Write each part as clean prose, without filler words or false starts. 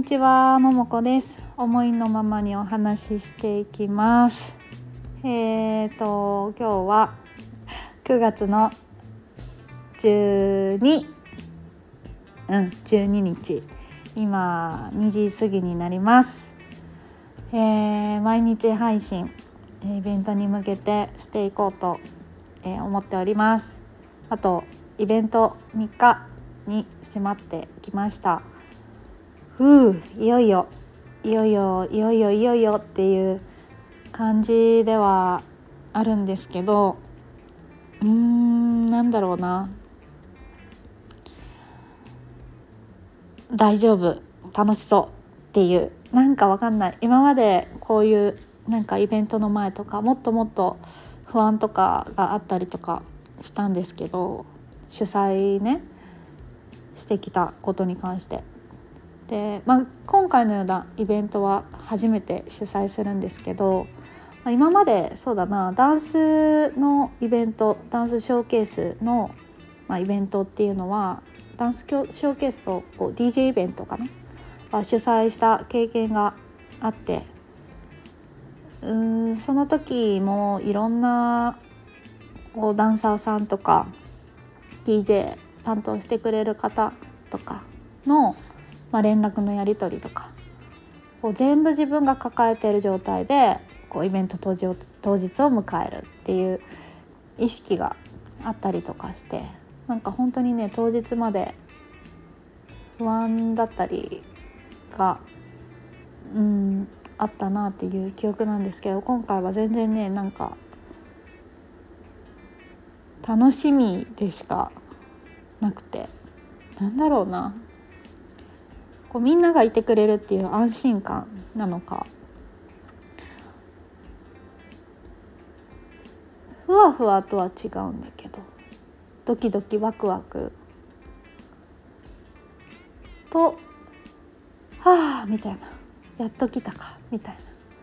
ちは、ももこです。思いのままにお話ししていきます。今日は9月の12日、今2時過ぎになります。毎日配信、イベントに向けてしていこうと、思っております。あとイベント3日に迫ってきました。いよいよっていう感じではあるんですけど、なんだろうな、大丈夫、楽しそうっていう、なんかわかんない。今までこういうなんかイベントの前とかもっともっと不安とかがあったりとかしたんですけど、主催ねしてきたことに関してで、今回のようなイベントは初めて主催するんですけど、今までそうだな、ダンスのイベント、ダンスショーケースの、イベントっていうのは、ダンスショーケースとDJ イベントかなは主催した経験があって、その時もいろんなダンサーさんとか DJ 担当してくれる方とかの、連絡のやり取りとか全部自分が抱えている状態でイベント当日を迎えるっていう意識があったりとかして、なんか本当にね、当日まで不安だったりがあったなっていう記憶なんですけど、今回は全然ね、なんか楽しみでしかなくて、なんだろうな、みんながいてくれるっていう安心感なのか、ふわふわとは違うんだけど、ドキドキワクワクと、みたいな、やっと来たかみたいな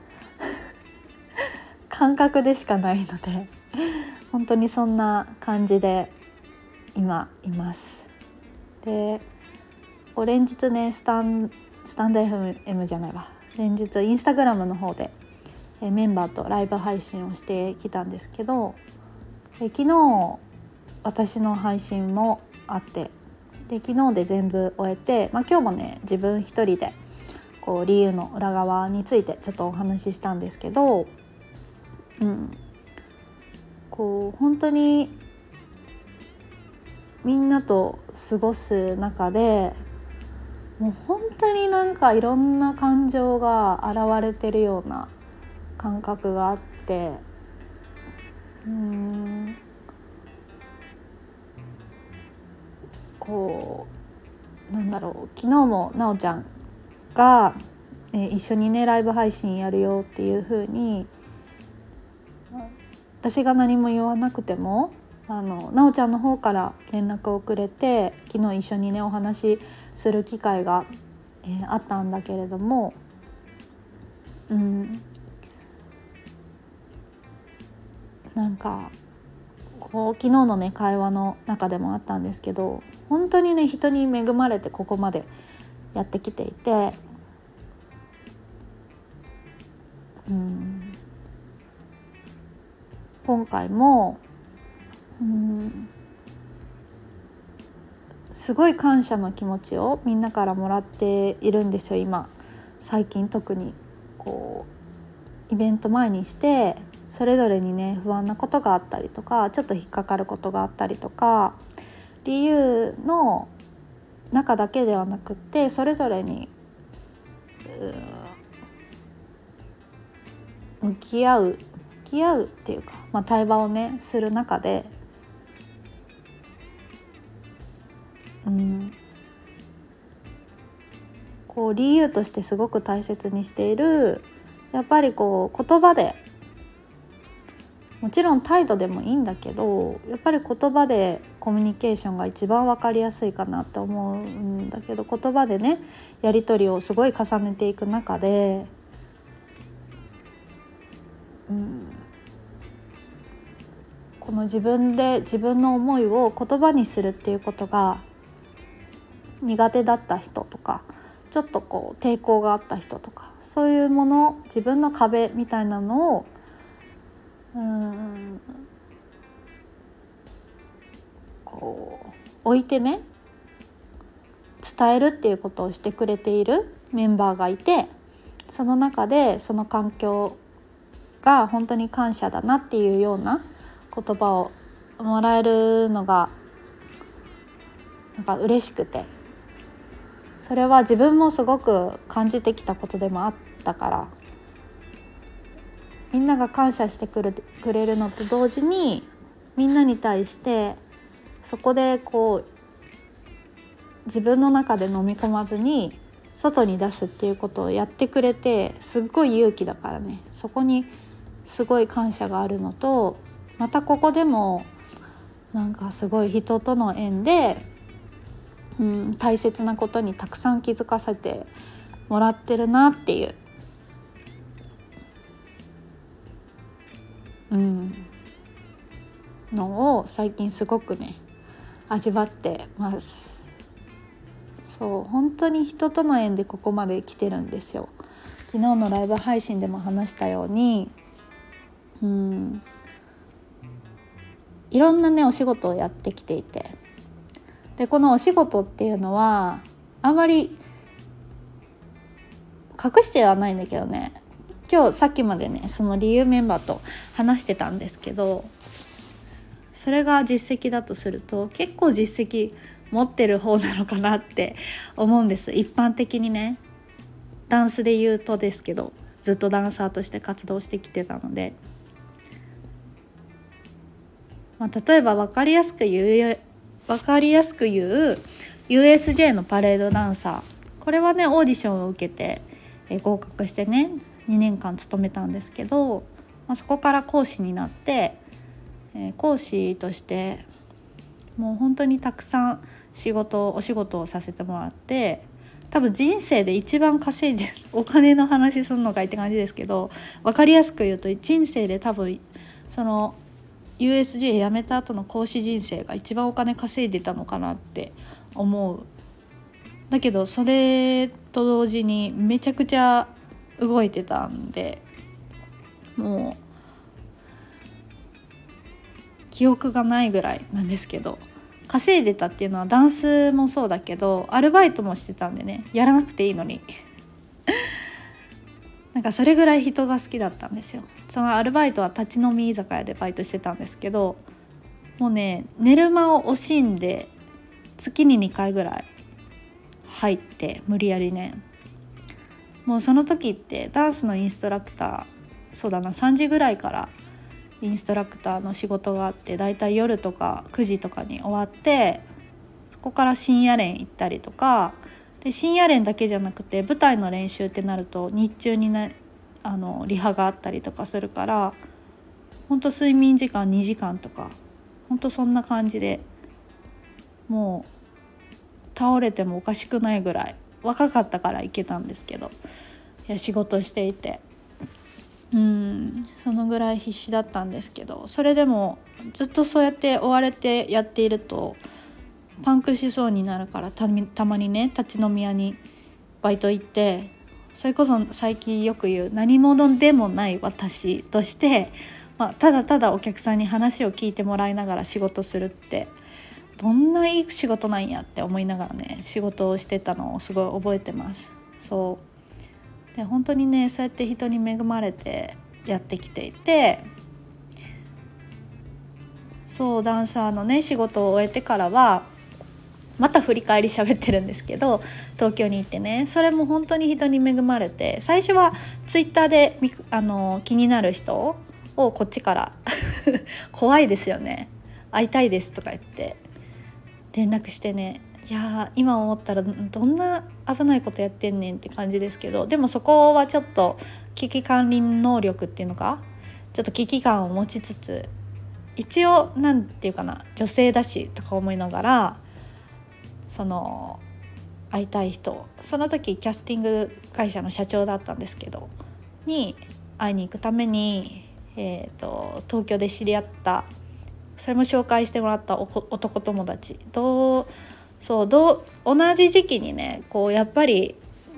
感覚でしかないので、本当にそんな感じで今います。で、連日ね、スタンド FM じゃないわ、連日インスタグラムの方でメンバーとライブ配信をしてきたんですけど、昨日私の配信もあって、で昨日で全部終えて、今日もね、自分一人で理由の裏側についてちょっとお話ししたんですけど、本当にみんなと過ごす中で、もう本当になんかいろんな感情が現れてるような感覚があって、なんだろう、昨日もなおちゃんが、一緒にねライブ配信やるよっていう風に、私が何も言わなくてもなおちゃんの方から連絡をくれて、昨日一緒にねお話しする機会が、あったんだけれども、なんか昨日のね会話の中でもあったんですけど、本当にね、人に恵まれてここまでやってきていて、今回もすごい感謝の気持ちをみんなからもらっているんですよ。今最近特にイベント前にしてそれぞれにね不安なことがあったりとか、ちょっと引っかかることがあったりとか、理由の中だけではなくって、それぞれに向き合うっていうか、対話をねする中で、理由としてすごく大切にしている、やっぱり言葉で、もちろん態度でもいいんだけど、やっぱり言葉でコミュニケーションが一番分かりやすいかなと思うんだけど、言葉でねやり取りをすごい重ねていく中で、この自分の思いを言葉にするっていうことが苦手だった人とかちょっとこう抵抗があった人とか、そういうもの、自分の壁みたいなのをこう置いてね、伝えるっていうことをしてくれているメンバーがいて、その中でその環境が本当に感謝だなっていうような言葉をもらえるのがなんか嬉しくて、それは自分もすごく感じてきたことでもあったから、みんなが感謝してくれるのと同時に、みんなに対してそこでこう自分の中で飲み込まずに外に出すっていうことをやってくれて、すっごい勇気だからね、そこにすごい感謝があるのと、またここでもなんかすごい人との縁で、大切なことにたくさん気づかせてもらってるなっていう、のを最近すごくね味わってます。そう、本当に人との縁でここまで来てるんですよ。昨日のライブ配信でも話したように、いろんなねお仕事をやってきていて、でこのお仕事っていうのはあんまり隠してはないんだけどね、今日さっきまでねその理由メンバーと話してたんですけど、それが実績だとすると結構実績持ってる方なのかなって思うんです。一般的にね、ダンスで言うとですけど、ずっとダンサーとして活動してきてたので、例えば分かりやすく言う USJ のパレードダンサー、これはねオーディションを受けて合格してね2年間勤めたんですけど、そこから講師になって、講師としてもう本当にたくさんお仕事をさせてもらって、多分人生で一番稼いでお金の話するのかいって感じですけど、分かりやすく言うと人生で多分その USJ 辞めた後の講師人生が一番お金稼いでたのかなって思う。だけどそれと同時にめちゃくちゃ動いてたんで、もう記憶がないぐらいなんですけど、稼いでたっていうのはダンスもそうだけどアルバイトもしてたんでね、やらなくていいのになんかそれぐらい人が好きだったんですよ。そのアルバイトは立ち飲み居酒屋でバイトしてたんですけど、もうね寝る間を惜しんで月に2回ぐらい入って、無理やりね、もうその時ってダンスのインストラクター、そうだな3時ぐらいからインストラクターの仕事があって、だいたい夜とか9時とかに終わって、そこから深夜練行ったりとかで、深夜練だけじゃなくて舞台の練習ってなると日中にねリハがあったりとかするから、ほんと睡眠時間2時間とか、ほんとそんな感じで、もう倒れてもおかしくないぐらい若かったから行けたんですけど、仕事していてそのぐらい必死だったんですけど、それでもずっとそうやって追われてやっているとパンクしそうになるから、たまにね立ち飲み屋にバイト行って、それこそ最近よく言う何者でもない私として、ただただお客さんに話を聞いてもらいながら仕事するってどんないい仕事なんやって思いながらね仕事をしてたのをすごい覚えてます。そうで、本当にねそうやって人に恵まれてやってきていて、そうダンサーのね仕事を終えてからはまた振り返り喋ってるんですけど、東京に行ってね、それも本当に人に恵まれて、最初はツイッターで気になる人をこっちから怖いですよね、会いたいですとか言って連絡してね、いや今思ったらどんな危ないことやってんねんって感じですけど、でもそこはちょっと危機管理能力っていうのか、ちょっと危機感を持ちつつ、一応なんていうかな、女性だしとか思いながら、その会いたい人、その時キャスティング会社の社長だったんですけどに会いに行くために、東京で知り合った、それも紹介してもらった男友達と同じ時期にねこうやっぱり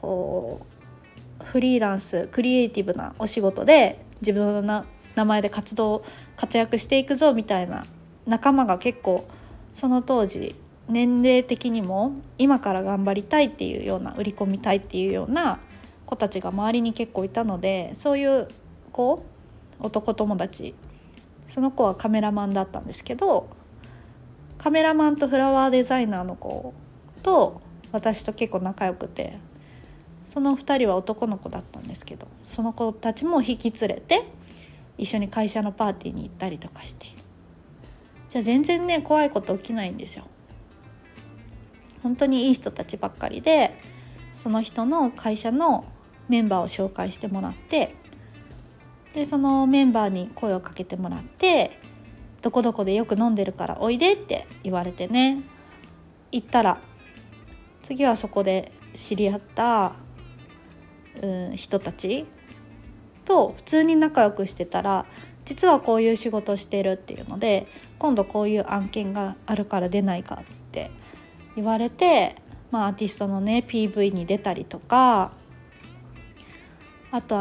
こうフリーランスクリエイティブなお仕事で自分の名前で活躍していくぞみたいな仲間が結構その当時年齢的にも今から頑張りたいっていうような売り込みたいっていうような子たちが周りに結構いたので、そういう子男友達、その子はカメラマンだったんですけど、カメラマンとフラワーデザイナーの子と私と結構仲良くて、その2人は男の子だったんですけど、その子たちも引き連れて一緒に会社のパーティーに行ったりとかして、じゃあ全然ね怖いこと起きないんですよ。本当にいい人たちばっかりで、その人の会社のメンバーを紹介してもらって、でそのメンバーに声をかけてもらって、どこどこでよく飲んでるからおいでって言われてね、行ったら次はそこで知り合った人たちと普通に仲良くしてたら、実はこういう仕事してるっていうので、今度こういう案件があるから出ないかって言われて、アーティストのね PV に出たりとか、あと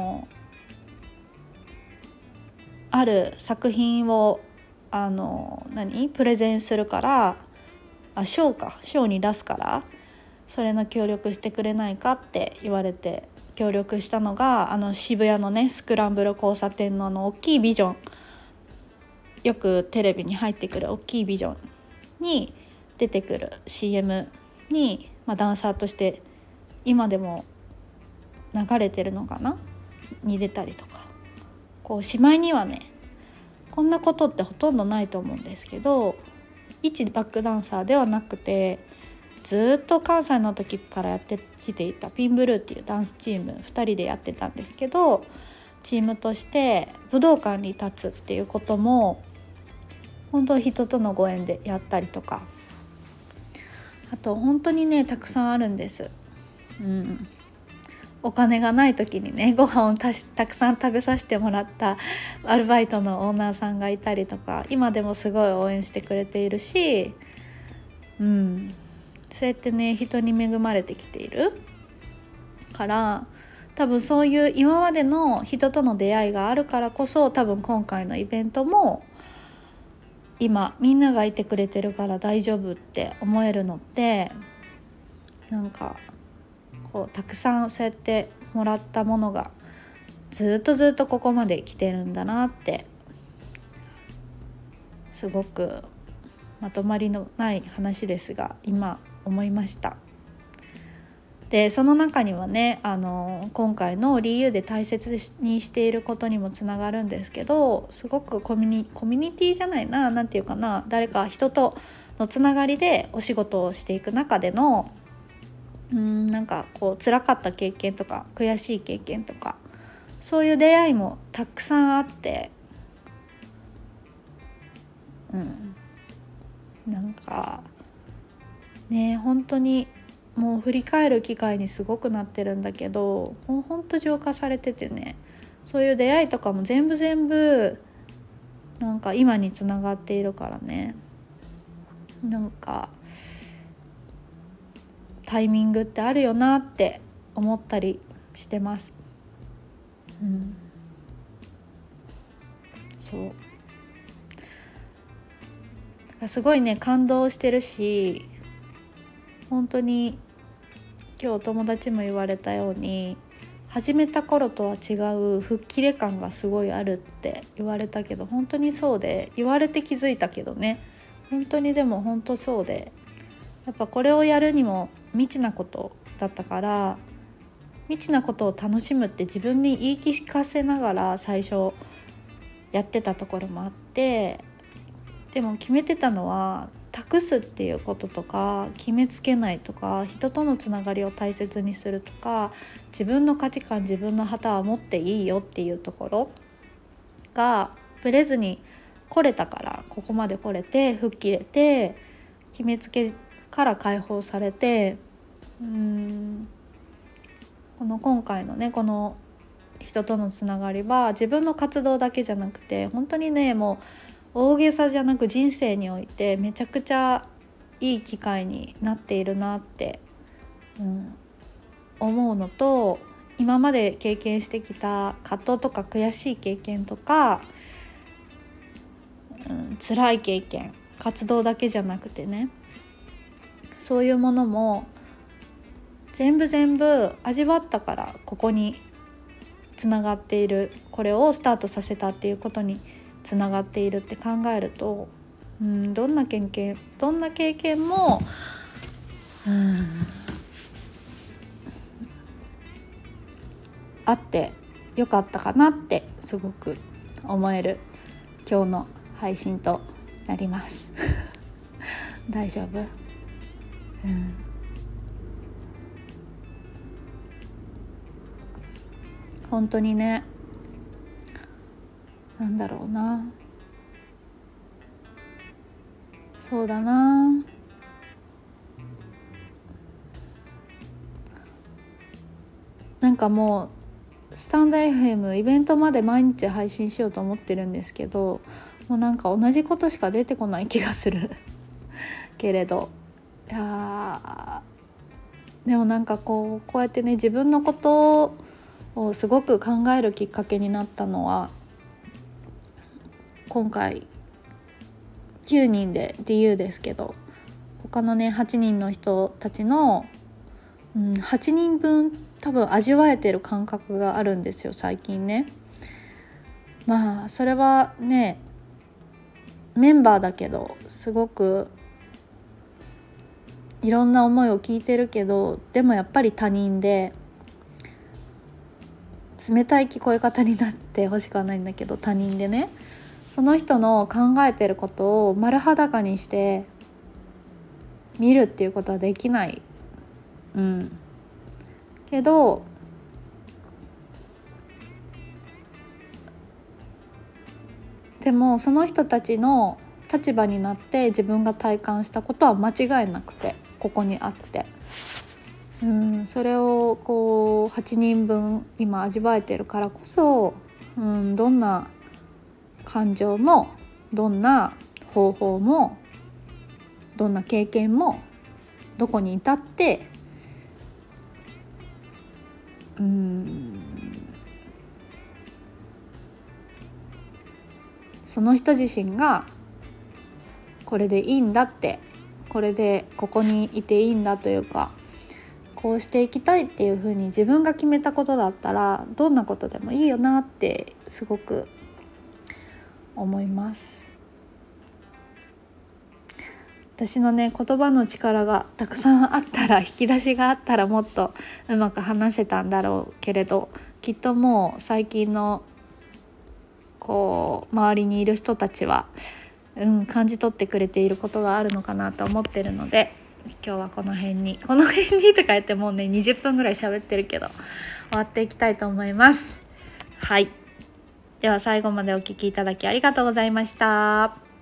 ある作品をプレゼンするから、ショーに出すからそれの協力してくれないかって言われて協力したのが、渋谷のねスクランブル交差点の大きいビジョン、よくテレビに入ってくる大きいビジョンに出てくる CM に、ダンサーとして今でも流れてるのかなに出たりとか、こうしまいにはね、こんなことってほとんどないと思うんですけど、一バックダンサーではなくて、ずっと関西の時からやってきていたピンブルーっていうダンスチーム2人でやってたんですけど、チームとして武道館に立つっていうことも本当人とのご縁でやったりとか、あと本当にねたくさんあるんです。お金がない時にねご飯をたくさん食べさせてもらったアルバイトのオーナーさんがいたりとか、今でもすごい応援してくれているし、そうやってね人に恵まれてきているから、多分そういう今までの人との出会いがあるからこそ、多分今回のイベントも今みんながいてくれてるから大丈夫って思えるのって、なんかこうたくさんそうやってもらったものがずっとここまで来てるんだなって、すごくまとまりのない話ですが今思いました。でその中にはね今回のリーユーで大切にしていることにもつながるんですけど、すごくコミュニティじゃないな、なんていうかな、誰か人とのつながりでお仕事をしていく中でのなんかこう辛かった経験とか悔しい経験とか、そういう出会いもたくさんあって、なんかね本当にもう振り返る機会にすごくなってるんだけど、もう本当浄化されててね、そういう出会いとかも全部なんか今につながっているからね、なんかタイミングってあるよなって思ったりしてます。そうだからすごいね感動してるし、本当に今日友達も言われたように、始めた頃とは違う吹っ切れ感がすごいあるって言われたけど、本当にそうで、言われて気づいたけどね、本当にでも本当そうで、やっぱこれをやるにも未知なことだったから、未知なことを楽しむって自分に言い聞かせながら最初やってたところもあって、でも決めてたのは託すっていうこととか、決めつけないとか、人とのつながりを大切にするとか、自分の価値観自分の旗は持っていいよっていうところがブレずに来れたから、ここまで来れて吹っ切れて、決めつけから解放されて、この今回のねこの人とのつながりは自分の活動だけじゃなくて、本当にねもう大げさじゃなく人生においてめちゃくちゃいい機会になっているなって、 思うのと、今まで経験してきた葛藤とか悔しい経験とか、辛い経験、活動だけじゃなくてね、そういうものも全部味わったからここにつながっている、これをスタートさせたっていうことにつながっているって考えると、どんな経験もあってよかったかなってすごく思える今日の配信となります大丈夫？本当にね、なんだろうな、そうだな、なんかもうスタンド FM イベントまで毎日配信しようと思ってるんですけど、もうなんか同じことしか出てこない気がするけれど、いやでもなんかこうやってね、自分のことをすごく考えるきっかけになったのは、今回9人で DU ですけど、他のね8人の人たちの、8人分多分味わえてる感覚があるんですよ最近ね。まあそれはねメンバーだけど、すごくいろんな思いを聞いてるけど、でもやっぱり他人で、冷たい聞こえ方になってほしくはないんだけど、他人でね、その人の考えてることを丸裸にして見るっていうことはできない、けどでもその人たちの立場になって自分が体感したことは間違いなくてここにあって、それをこう8人分今味わえてるからこそ、どんな感情もどんな方法もどんな経験もどこに至ってその人自身がこれでいいんだって、これでここにいていいんだというか、こうしていきたいっていう風に自分が決めたことだったらどんなことでもいいよなってすごく思います。私のね言葉の力がたくさんあったら、引き出しがあったらもっとうまく話せたんだろうけれど、きっともう最近のこう周りにいる人たちは、感じ取ってくれていることがあるのかなと思ってるので、今日はこの辺にとか言ってもうね20分ぐらい喋ってるけど終わっていきたいと思います。はい、では最後までお聞きいただきありがとうございました。